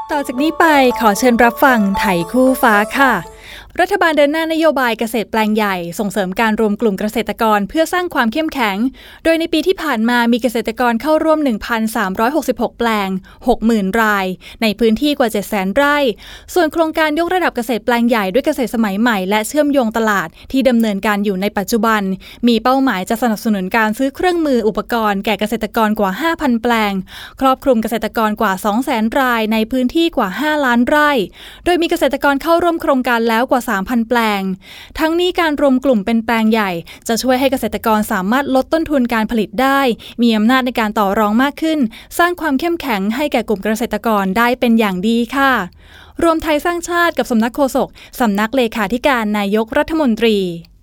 ต่อจากนี้ไปขอเชิญรับฟังไถคู่ฟ้าค่ะรัฐบาลเดินหน้านโยบายเกษตรแปลงใหญ่ส่งเสริมการรวมกลุ่มเกษตรกรเพื่อสร้างความเข้มแข็งโดยในปีที่ผ่านมามีเกษตรกรเข้าร่วม 1,366 แปลง 60,000 รายในพื้นที่กว่า 700,000 ไร่ส่วนโครงการยกระดับเกษตรแปลงใหญ่ด้วยเกษตรสมัยใหม่และเชื่อมโยงตลาดที่ดำเนินการอยู่ในปัจจุบันมีเป้าหมายจะสนับสนุนการซื้อเครื่องมืออุปกรณ์แก่เกษตรกรกว่า 5,000 แปลงครอบคลุมเกษตรกรกว่า 200,000 รายในพื้นที่กว่า 5 ล้านไร่โดยมีเกษตรกรเข้าร่วมโครงการแล้วกว่า 3,000 แปลงทั้งนี้การรวมกลุ่มเป็นแปลงใหญ่จะช่วยให้เกษตรกรสามารถลดต้นทุนการผลิตได้มีอำนาจในการต่อรองมากขึ้นสร้างความเข้มแข็งให้แก่กลุ่มเกษตรกรได้เป็นอย่างดีค่ะรวมไทยสร้างชาติกับสำนักโฆษกสำนักเลขาธิการนายกรัฐมนตรี